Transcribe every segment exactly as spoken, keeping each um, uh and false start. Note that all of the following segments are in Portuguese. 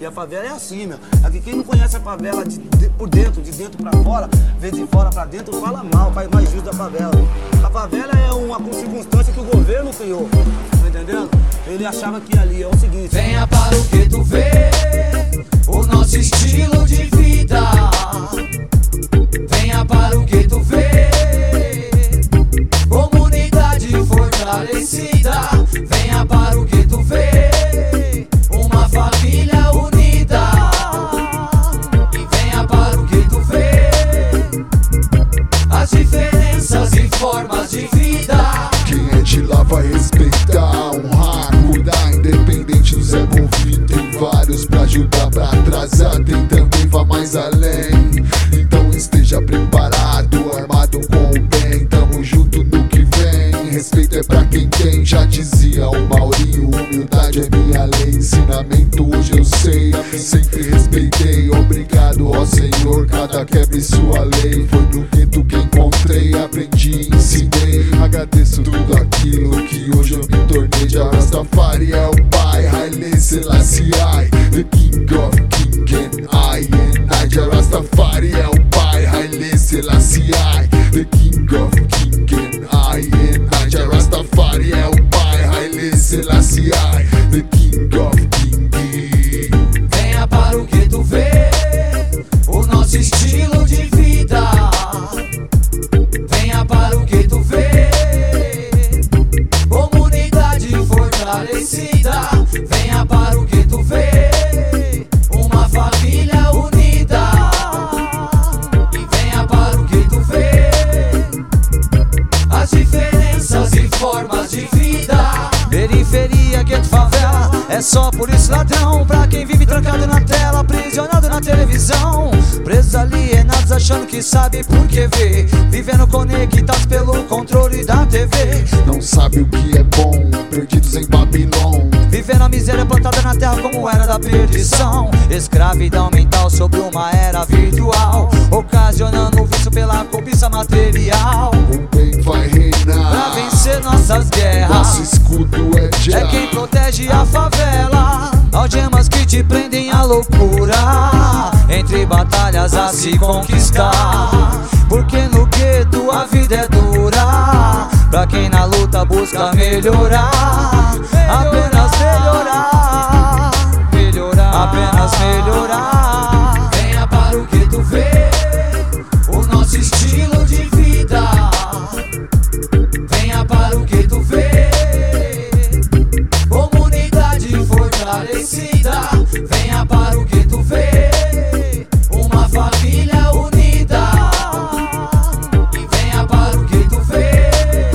E a favela é assim, meu. Aqui quem não conhece a favela de, de, por dentro, de dentro pra fora, vê de fora pra dentro, fala mal, faz mais justo da favela. A favela é uma circunstância que o governo criou, tá entendendo? Ele achava que ali é o seguinte: venha para o que tu vê, o nosso estilo de vida. Venha para o que tu vê, comunidade fortalecida. Venha para o que tu vê, uma família unida. E venha para o que tu vê, as diferenças e formas de vida. Quem é de lá vai respeitar, honrar, cuidar, independente do Zé Bonfim. Tem vários pra ajudar, pra atrasar, tem também vá mais além. Então esteja preparado, armado com o bem. Tamo junto no que vem, respeito é pra quem tem. Já dizia o Maurinho, humildade é minha lei. Ensinamento hoje eu sei, sempre respeitei. Obrigado, ó Senhor, cada quebra em sua lei. Foi no gueto que encontrei, aprendi e ensinei. Agradeço tudo aquilo que hoje eu me tornei. Já Rastafari é o pai, Haile Selassie, the king of king and I and I. Já Rastafari é o pai, Haile Selassie, the king of king and I and I. Já Rastafari é o pai, Haile Selassie, the king of king. Venha para o que tu vê, o nosso estilo de vida. Venha para o que tu vê, comunidade fortalecida. Venha para o que tu vê, uma família unida. E venha para o que tu vê, as diferenças e formas de vida. Periferia, gueto, favela, é só por isso ladrão. Pra quem vive trancado na tela, aprisionado na televisão, presos alienados achando que sabe por que vê, vivendo conectados pelo controle da T V. Não sabe o que é bom, perdidos em Babilônia, vivendo a miséria plantada na terra como era da perdição. Escravidão mental sobre uma era virtual, ocasionando vício pela cobiça material. O bem vai reinar Pra vencer nossas guerras, nosso escudo é Jah. é quem protege a favela. Algemas que te prendem à loucura, entre batalhas a se conquistar. Porque no gueto a vida é dura, pra quem na luta busca melhorar. Apenas melhorar, melhorar, apenas melhorar. Venha para o que tu vê, o nosso estilo de vida. Venha para o que tu vê, comunidade fortalecida. Venha para o que tu vê, uma família unida. E venha para o que tu vê,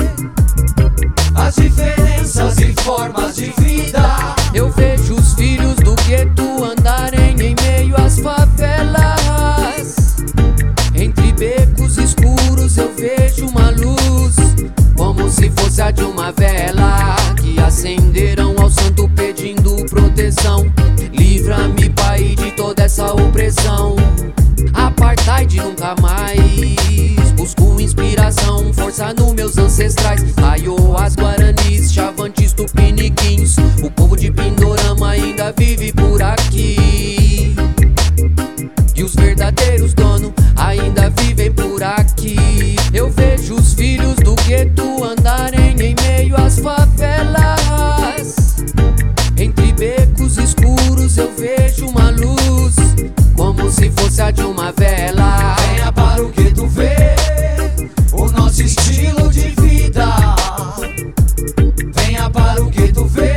as diferenças e formas de vida. Eu vejo os filhos do gueto andarem em meio às favelas. Entre becos escuros eu vejo uma luz, como se fosse a de uma vela, que acenderam ao santo pedindo proteção. Livra-me, Pai, de toda essa opressão. Apartheid nunca mais. Busco inspiração, força nos meus ancestrais. Aioás, Guaranis, Chavantes, Tupiniquins. O povo de Pindorama ainda vive por aqui, e os verdadeiros donos ainda vivem por aqui. Eu vejo os filhos do gueto andarem em meio às favelas. Entre becos escuros eu vejo uma luz, como se fosse a de uma vela. Venha para o que tu vê, o nosso estilo de vida. Venha para o que tu vê,